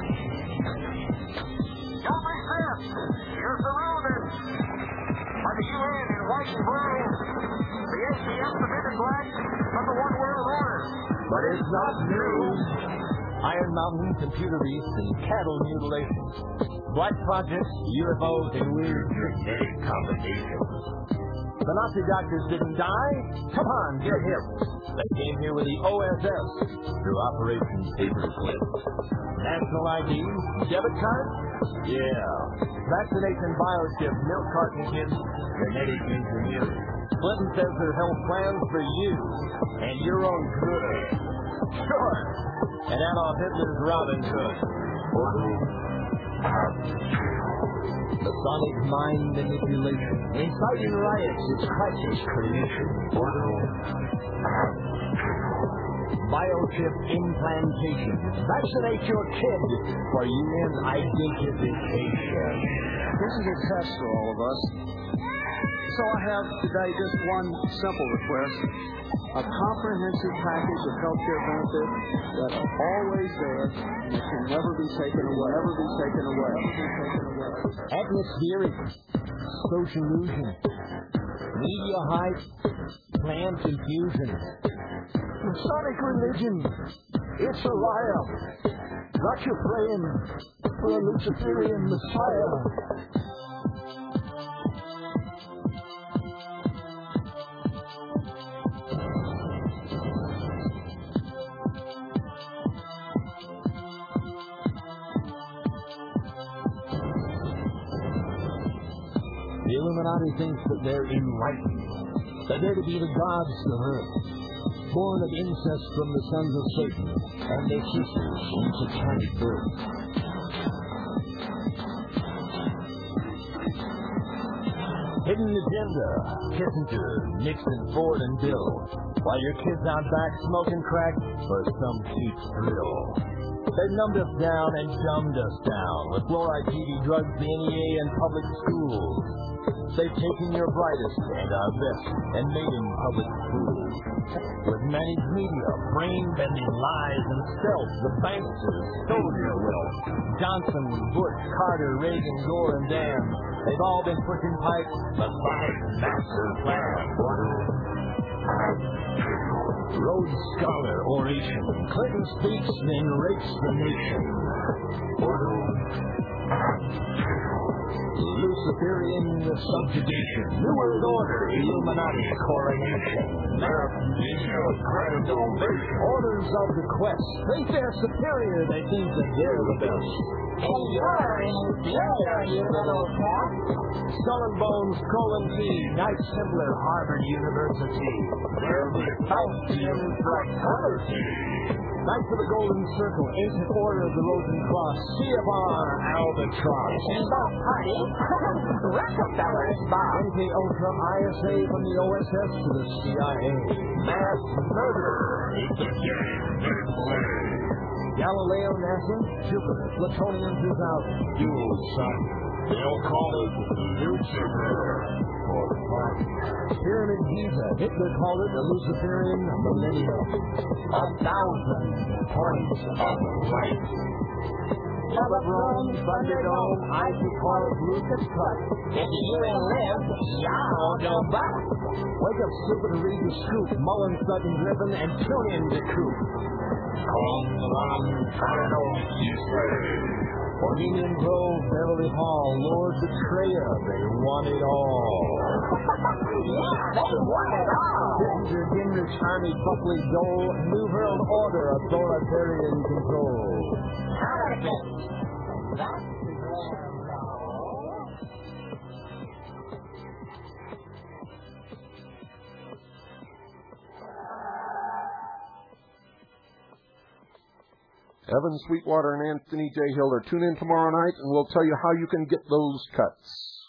Don't resist. You're surrounded by the U N in white and blue. The A T M submitted black from the one world order. But it's not new. Iron Mountain, computer beasts, and cattle mutilations. Black projects, U F Os, and weird genetic combinations. The Nazi doctors didn't die. Come on, get hip. They came here with the O S S through Operation Paperclip. National I D, debit card? Yeah. Vaccination biochip, milk carton kids, genetic engineering. Clinton says their health plans for you and your own good. Sure. And Adolf Hitler's Robin Hood. Masonic mind manipulation. Inciting riots is crisis creation. Biochip implantation. Vaccinate your kid for U N identification. This is a test for all of us. So I have today just one simple request. A comprehensive package of health care benefits that are always there and can never be taken away. Never be taken away. Atmospheric. Sociallusion. Media hype. Plan confusion. Masonic religion. It's a liar. Not your praying for a Luciferian Messiah. The Illuminati thinks that they're enlightened, that they're to be the gods of earth, born of incest from the sons of Satan and their sisters in satanic birth. Hidden agenda, Kissinger, Nixon, Ford, and Bill, while your kids out back smoking crack for some cheap thrill. They've numbed us down and dumbed us down with fluoride T V drugs, the N E A, and public schools. They've taken your brightest and our best and made them public fools. With managed media, brain-bending lies and stealth, the banksters stole your wealth. Johnson, Bush, Carter, Reagan, Gore, and Dan, they've all been pushing pipes, the Biden's master plan. Rhodes Scholar oration. Clinton speaks, then rapes the nation. Luciferian subjugation. New World Order. Illuminati coronation. American media grand ovation. Orders of the quest. Think they're superior. They think that they're the best. And you're inferior, you little cat. Skull and Bones, Colon T, Knight Templar, Harvard University. Where they found in fraternity. Knights of the Golden Circle, Ancient Order of the Rosen Cross, C F R, Albatross. Steamboat Party, Rockefeller's Bar. M K Ultra, I S A from the O S S to the C I A. Mass murder. It's a game they play. Galileo, NASA, Jupiter, Plutonium two thousand, Dual Sun. They'll call it Lucifer for fun. Pyramid Giza, Hitler called it a Luciferian millennium. A thousand points of light. Telephone, Thunderdome, Isaac Clark, Lucas Cut. If you ain't lived, y'all don't buy. Wake up stupid and read the scoop. Mullen, Sutton, Griffin, and tune in to Coop. Come on, Colonel Eastway. Bohemian Grove, Beverly Hall, Lord Betrayer, they want it all. Yeah, they want it all. Kissinger, Gingrich, Army, Buckley, Dole, New World Order, authoritarian control. Counterfeit. That's the grand Evan Sweetwater and Anthony J. Hilder. Tune in tomorrow night, and we'll tell you how you can get those cuts.